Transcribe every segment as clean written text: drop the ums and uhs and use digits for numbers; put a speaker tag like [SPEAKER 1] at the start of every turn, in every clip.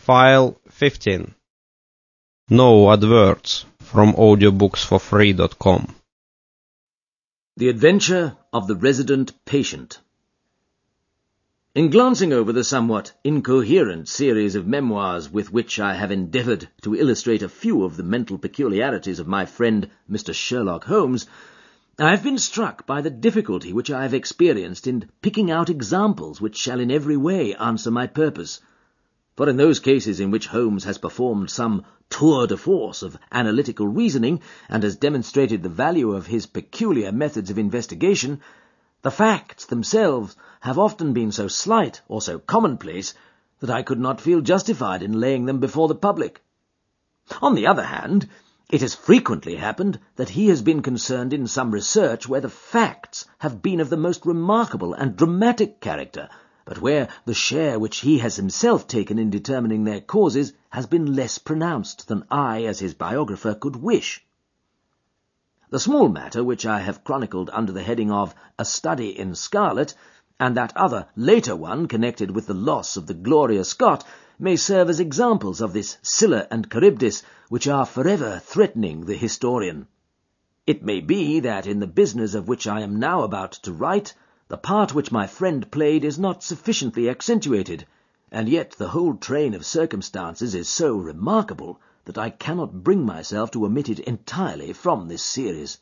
[SPEAKER 1] File 15. No adverts from audiobooksforfree.com.
[SPEAKER 2] The Adventure of the Resident Patient. In glancing over the somewhat incoherent series of memoirs with which I have endeavoured to illustrate a few of the mental peculiarities of my friend Mr. Sherlock Holmes, I have been struck by the difficulty which I have experienced in picking out examples which shall in every way answer my purpose. For in those cases in which Holmes has performed some tour de force of analytical reasoning and has demonstrated the value of his peculiar methods of investigation, the facts themselves have often been so slight or so commonplace that I could not feel justified in laying them before the public. On the other hand, it has frequently happened that he has been concerned in some research where the facts have been of the most remarkable and dramatic character, but where the share which he has himself taken in determining their causes has been less pronounced than I, as his biographer, could wish. The small matter which I have chronicled under the heading of A Study in Scarlet, and that other later one connected with the loss of the Gloria Scott, may serve as examples of this Scylla and Charybdis which are forever threatening the historian. It may be that in the business of which I am now about to write, the part which my friend played is not sufficiently accentuated, and yet the whole train of circumstances is so remarkable that I cannot bring myself to omit it entirely from this series.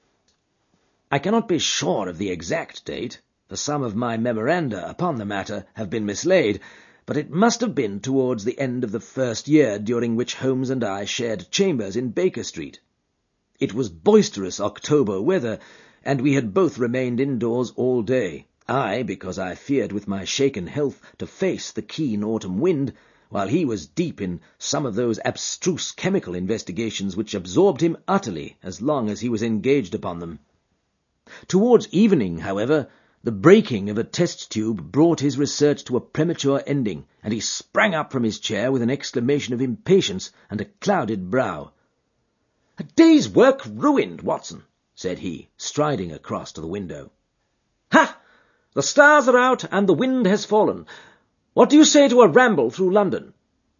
[SPEAKER 2] I cannot be sure of the exact date, for some of my memoranda upon the matter have been mislaid, but it must have been towards the end of the first year during which Holmes and I shared chambers in Baker Street. It was boisterous October weather, and we had both remained indoors all day, I because I feared with my shaken health to face the keen autumn wind, while he was deep in some of those abstruse chemical investigations which absorbed him utterly as long as he was engaged upon them. Towards evening, however, the breaking of a test tube brought his research to a premature ending, and he sprang up from his chair with an exclamation of impatience and a clouded brow. "A day's work ruined, Watson," said he, striding across to the window. "Ha! The stars are out and the wind has fallen. What do you say to a ramble through London?"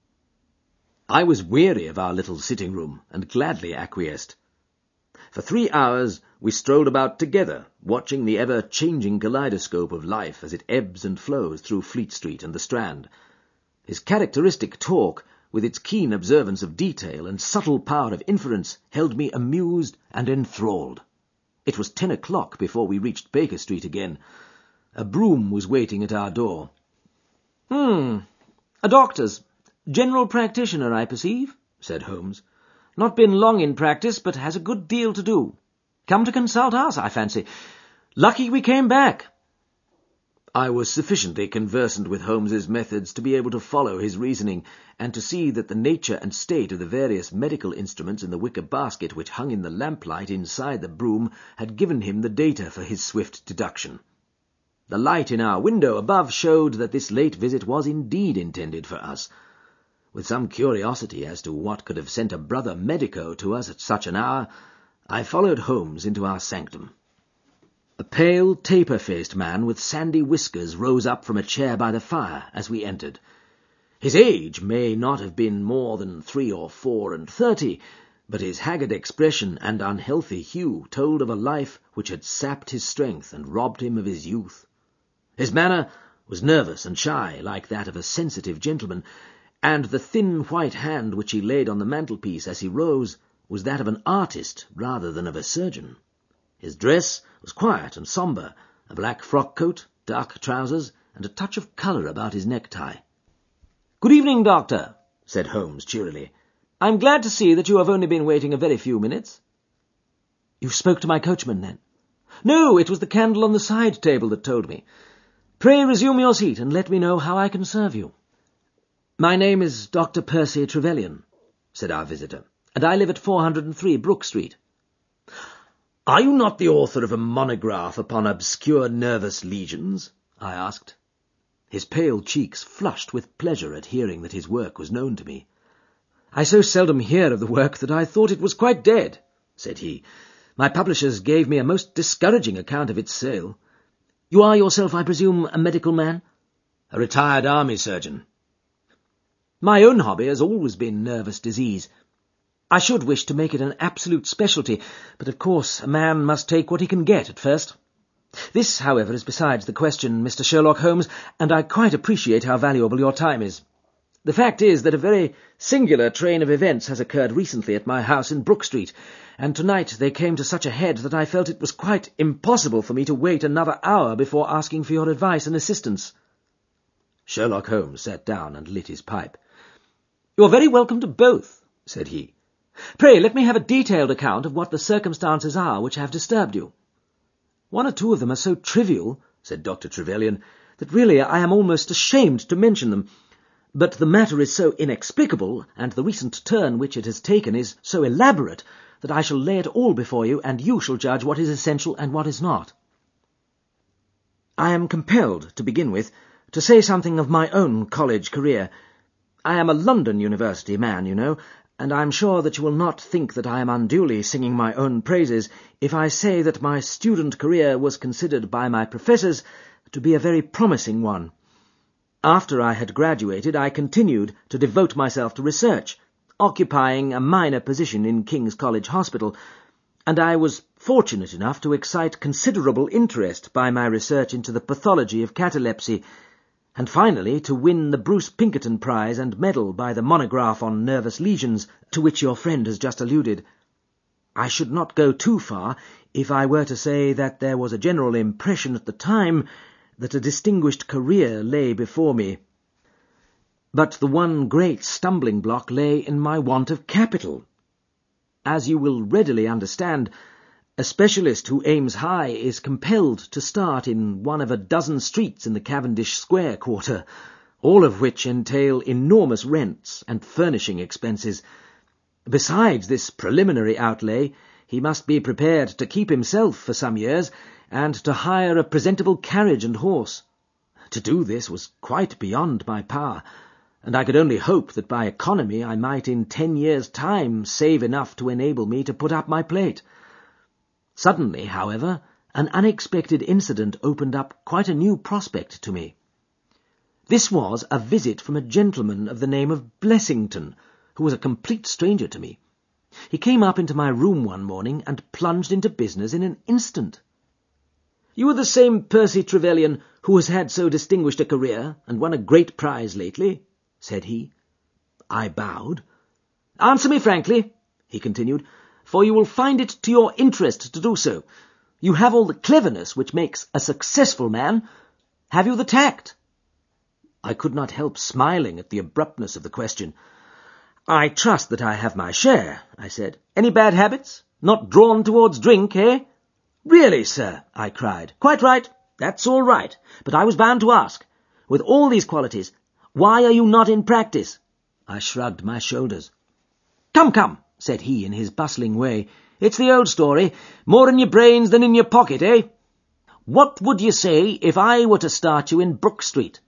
[SPEAKER 2] I was weary of our little sitting-room, and gladly acquiesced. For 3 hours we strolled about together, watching the ever-changing kaleidoscope of life as it ebbs and flows through Fleet Street and the Strand. His characteristic talk, with its keen observance of detail and subtle power of inference, held me amused and enthralled. It was 10 o'clock before we reached Baker Street again. A brougham was waiting at our door. "A doctor's. General practitioner, I perceive," said Holmes. "Not been long in practice, but has a good deal to do. Come to consult us, I fancy. Lucky we came back." I was sufficiently conversant with Holmes's methods to be able to follow his reasoning, and to see that the nature and state of the various medical instruments in the wicker basket which hung in the lamplight inside the brougham had given him the data for his swift deduction. The light in our window above showed that this late visit was indeed intended for us. With some curiosity as to what could have sent a brother medico to us at such an hour, I followed Holmes into our sanctum. A pale, taper-faced man with sandy whiskers rose up from a chair by the fire as we entered. His age may not have been more than 3 or 34, but his haggard expression and unhealthy hue told of a life which had sapped his strength and robbed him of his youth. His manner was nervous and shy, like that of a sensitive gentleman, and the thin white hand which he laid on the mantelpiece as he rose was that of an artist rather than of a surgeon. His dress was quiet and sombre, a black frock-coat, dark trousers, and a touch of colour about his necktie. "Good evening, Doctor," said Holmes cheerily. "I'm glad to see that you have only been waiting a very few minutes." "You spoke to my coachman, then?" "No, it was the candle on the side table that told me. Pray resume your seat and let me know how I can serve you." "My name is Dr. Percy Trevelyan," said our visitor, "and I live at 403 Brook Street." "Are you not the author of a monograph upon obscure nervous lesions?" I asked. His pale cheeks flushed with pleasure at hearing that his work was known to me. "I so seldom hear of the work that I thought it was quite dead," said he. "My publishers gave me a most discouraging account of its sale. You are yourself, I presume, a medical man?" "A retired army surgeon." My own hobby has always been nervous disease. I should wish to make it an absolute specialty, but of course a man must take what he can get at first. This, however, is besides the question, Mr. Sherlock Holmes, and I quite appreciate how valuable your time is. The fact is that a very singular train of events has occurred recently at my house in Brook Street, and tonight they came to such a head that I felt it was quite impossible for me to wait another hour before asking for your advice and assistance. Sherlock Holmes sat down and lit his pipe. "You are very welcome to both," said he. "Pray let me have a detailed account of what the circumstances are which have disturbed you." "One or two of them are so trivial," said Dr. Trevelyan, "that really I am almost ashamed to mention them. But the matter is so inexplicable, and the recent turn which it has taken is so elaborate, that I shall lay it all before you, and you shall judge what is essential and what is not. I am compelled, to begin with, to say something of my own college career. I am a London University man, you know, and I am sure that you will not think that I am unduly singing my own praises if I say that my student career was considered by my professors to be a very promising one. After I had graduated, I continued to devote myself to research, occupying a minor position in King's College Hospital, and I was fortunate enough to excite considerable interest by my research into the pathology of catalepsy, and finally to win the Bruce Pinkerton Prize and medal by the monograph on nervous lesions, to which your friend has just alluded. I should not go too far if I were to say that there was a general impression at the time that a distinguished career lay before me. But the one great stumbling block lay in my want of capital. As you will readily understand, a specialist who aims high is compelled to start in one of a dozen streets in the Cavendish Square quarter, all of which entail enormous rents and furnishing expenses. Besides this preliminary outlay, he must be prepared to keep himself for some years, and to hire a presentable carriage and horse. To do this was quite beyond my power, and I could only hope that by economy I might in 10 years' time save enough to enable me to put up my plate. Suddenly, however, an unexpected incident opened up quite a new prospect to me. This was a visit from a gentleman of the name of Blessington, who was a complete stranger to me. He came up into my room one morning and plunged into business in an instant. "You are the same Percy Trevelyan who has had so distinguished a career and won a great prize lately?" said he. I bowed. "Answer me frankly," he continued, "for you will find it to your interest to do so. You have all the cleverness which makes a successful man. Have you the tact?" I could not help smiling at the abruptness of the question. "I trust that I have my share," I said. "Any bad habits? Not drawn towards drink, eh?" "Really, sir," I cried. "Quite right. That's all right. But I was bound to ask. With all these qualities, why are you not in practice?" I shrugged my shoulders. Come, said he in his bustling way. "It's the old story. More in your brains than in your pocket, eh? What would you say if I were to start you in Brook Street?"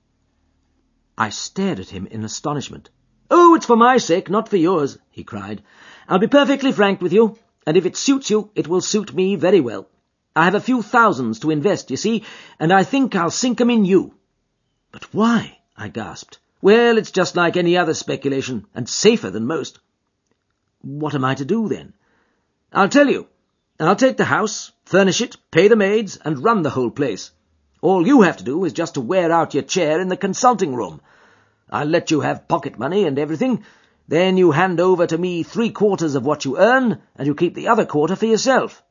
[SPEAKER 2] I stared at him in astonishment. "Oh, it's for my sake, not for yours," he cried. "I'll be perfectly frank with you, and if it suits you, it will suit me very well. I have a few thousands to invest, you see, and I think I'll sink 'em in you." "But why?" I gasped. "Well, it's just like any other speculation, and safer than most." "What am I to do, then?" "I'll tell you. I'll take the house, furnish it, pay the maids, and run the whole place. All you have to do is just to wear out your chair in the consulting room. I'll let you have pocket money and everything. Then you hand over to me 3/4 of what you earn, and you keep the other quarter for yourself."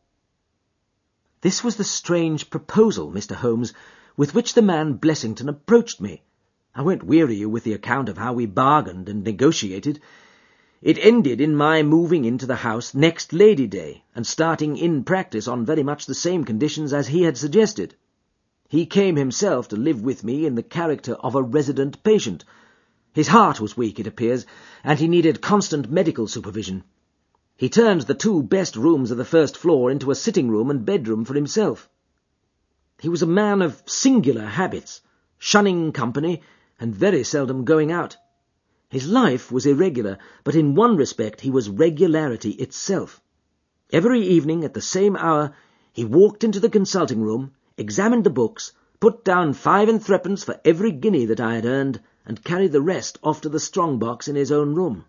[SPEAKER 2] This was the strange proposal, Mr. Holmes, with which the man Blessington approached me. I won't weary you with the account of how we bargained and negotiated. It ended in my moving into the house next Lady Day, and starting in practice on very much the same conditions as he had suggested. He came himself to live with me in the character of a resident patient. His heart was weak, it appears, and he needed constant medical supervision. He turned the 2 best rooms of the first floor into a sitting-room and bedroom for himself. He was a man of singular habits, shunning company, and very seldom going out. His life was irregular, but in one respect he was regularity itself. Every evening at the same hour he walked into the consulting-room, examined the books, put down 5 and 3 for every guinea that I had earned, and carried the rest off to the strong-box in his own room.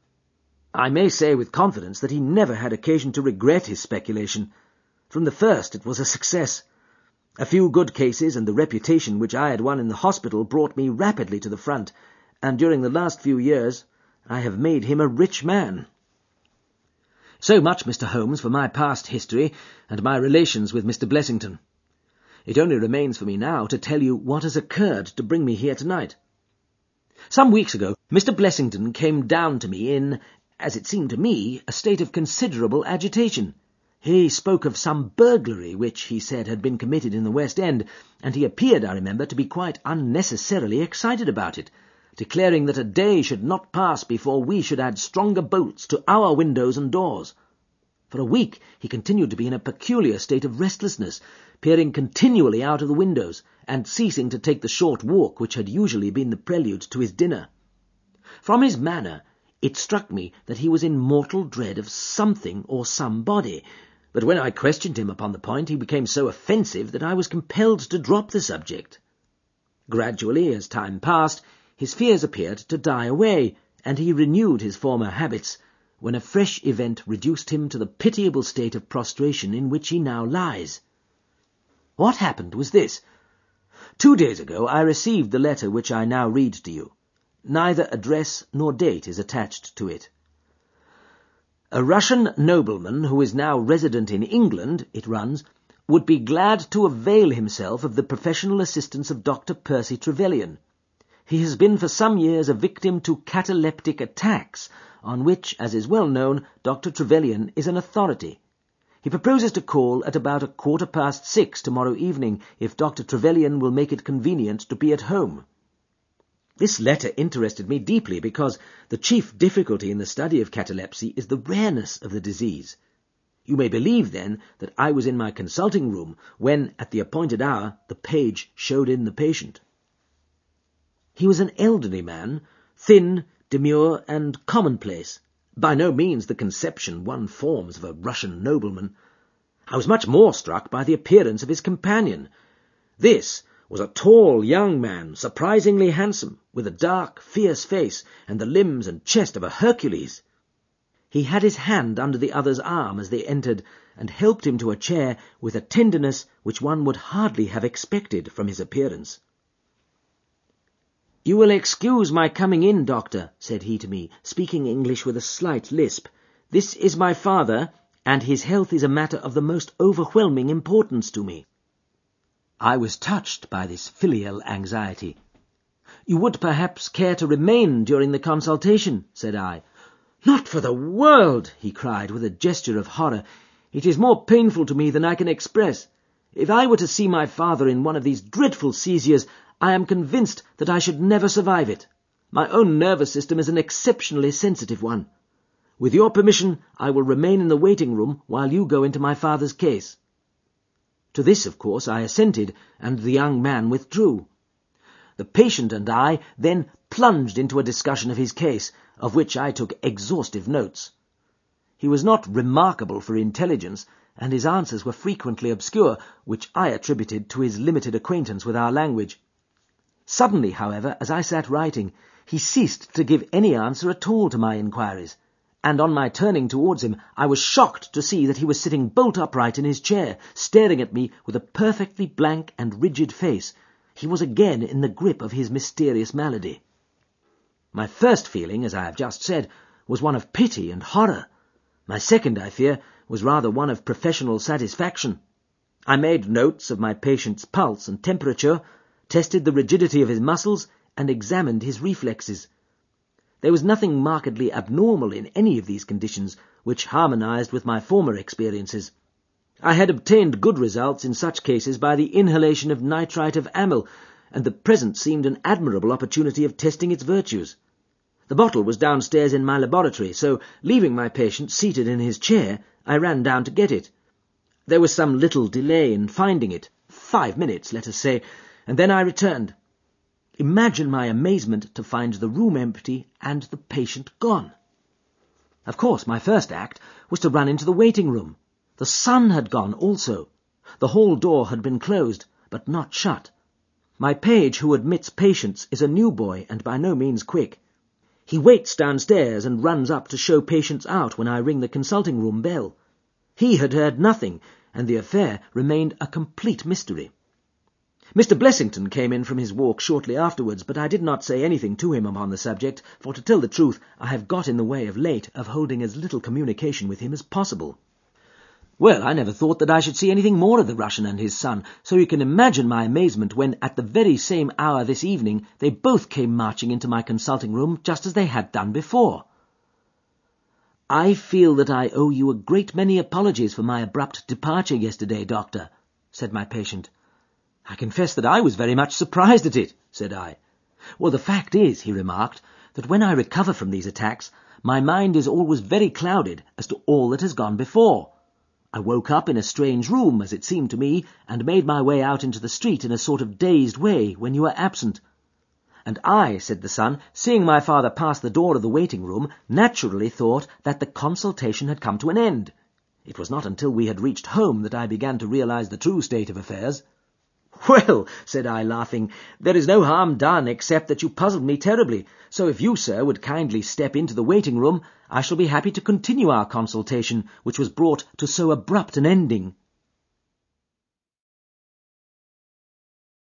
[SPEAKER 2] I may say with confidence that he never had occasion to regret his speculation. From the first it was a success. A few good cases and the reputation which I had won in the hospital brought me rapidly to the front, and during the last few years I have made him a rich man. So much, Mr. Holmes, for my past history and my relations with Mr. Blessington. It only remains for me now to tell you what has occurred to bring me here tonight. Some weeks ago, Mr. Blessington came down to me in, as it seemed to me, a state of considerable agitation. He spoke of some burglary which, he said, had been committed in the West End, and he appeared, I remember, to be quite unnecessarily excited about it, declaring that a day should not pass before we should add stronger bolts to our windows and doors. For a week he continued to be in a peculiar state of restlessness, peering continually out of the windows, and ceasing to take the short walk which had usually been the prelude to his dinner. From his manner, it struck me that he was in mortal dread of something or somebody, but when I questioned him upon the point, he became so offensive that I was compelled to drop the subject. Gradually, as time passed, his fears appeared to die away, and he renewed his former habits, when a fresh event reduced him to the pitiable state of prostration in which he now lies. What happened was this. 2 days ago I received the letter which I now read to you. Neither address nor date is attached to it. A Russian nobleman who is now resident in England, it runs, would be glad to avail himself of the professional assistance of Dr. Percy Trevelyan. He has been for some years a victim to cataleptic attacks, on which, as is well known, Dr. Trevelyan is an authority. He proposes to call at about 6:15 tomorrow evening, if Dr. Trevelyan will make it convenient to be at home. This letter interested me deeply because the chief difficulty in the study of catalepsy is the rareness of the disease. You may believe, then, that I was in my consulting room when, at the appointed hour, the page showed in the patient. He was an elderly man, thin, demure, and commonplace, by no means the conception one forms of a Russian nobleman. I was much more struck by the appearance of his companion. This was a tall young man, surprisingly handsome, with a dark, fierce face and the limbs and chest of a Hercules. He had his hand under the other's arm as they entered, and helped him to a chair with a tenderness which one would hardly have expected from his appearance. "You will excuse my coming in, doctor," said he to me, speaking English with a slight lisp. "This is my father, and his health is a matter of the most overwhelming importance to me." I was touched by this filial anxiety. "You would perhaps care to remain during the consultation," said I. "Not for the world!" he cried with a gesture of horror. "It is more painful to me than I can express. If I were to see my father in one of these dreadful seizures, I am convinced that I should never survive it. My own nervous system is an exceptionally sensitive one. With your permission, I will remain in the waiting room while you go into my father's case." To this, of course, I assented, and the young man withdrew. The patient and I then plunged into a discussion of his case, of which I took exhaustive notes. He was not remarkable for intelligence, and his answers were frequently obscure, which I attributed to his limited acquaintance with our language. Suddenly, however, as I sat writing, he ceased to give any answer at all to my inquiries, and on my turning towards him, I was shocked to see that he was sitting bolt upright in his chair, staring at me with a perfectly blank and rigid face. He was again in the grip of his mysterious malady. My first feeling, as I have just said, was one of pity and horror. My second, I fear, was rather one of professional satisfaction. I made notes of my patient's pulse and temperature, tested the rigidity of his muscles, and examined his reflexes. There was nothing markedly abnormal in any of these conditions, which harmonized with my former experiences. I had obtained good results in such cases by the inhalation of nitrite of amyl, and the present seemed an admirable opportunity of testing its virtues. The bottle was downstairs in my laboratory, so, leaving my patient seated in his chair, I ran down to get it. There was some little delay in finding it, 5 minutes, let us say, and then I returned. Imagine my amazement to find the room empty and the patient gone. Of course, my first act was to run into the waiting room. The son had gone also. The hall door had been closed, but not shut. My page who admits patients is a new boy and by no means quick. He waits downstairs and runs up to show patients out when I ring the consulting room bell. He had heard nothing, and the affair remained a complete mystery. Mr. Blessington came in from his walk shortly afterwards, but I did not say anything to him upon the subject, for to tell the truth, I have got in the way of late of holding as little communication with him as possible. Well, I never thought that I should see anything more of the Russian and his son, so you can imagine my amazement when, at the very same hour this evening, they both came marching into my consulting room just as they had done before. "I feel that I owe you a great many apologies for my abrupt departure yesterday, Doctor," said my patient. "I confess that I was very much surprised at it," said I. "Well, the fact is," he remarked, "that when I recover from these attacks, my mind is always very clouded as to all that has gone before. I woke up in a strange room, as it seemed to me, and made my way out into the street in a sort of dazed way when you were absent. And I," said the son, "seeing my father pass the door of the waiting-room, naturally thought that the consultation had come to an end. It was not until we had reached home that I began to realize the true state of affairs." "Well," said I, laughing, "there is no harm done except that you puzzled me terribly, so if you, sir, would kindly step into the waiting-room, I shall be happy to continue our consultation, which was brought to so abrupt an ending."